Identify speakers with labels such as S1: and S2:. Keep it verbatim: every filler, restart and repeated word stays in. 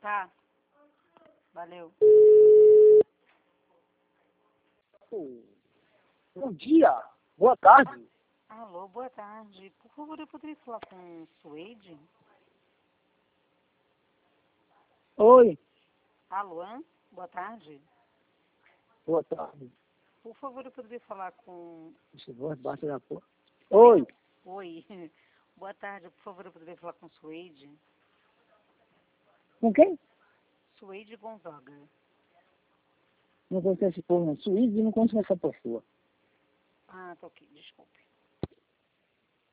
S1: Tá. Valeu.
S2: Bom dia, boa tarde.
S1: Alô, boa tarde. Por favor, eu poderia falar com o Suede?
S2: Oi,
S1: Alô, boa tarde.
S2: boa tarde.
S1: Por favor, eu poderia falar com...
S2: Esse voz baixa da porra. Oi,
S1: Oi. Boa tarde. Por favor, eu poderia falar com o Suede?
S2: com quem?
S1: Suede Gonzaga.
S2: Não conheço esse povo, não. Suíço e não conheço essa pessoa.
S1: Ah, tá ok. Desculpe.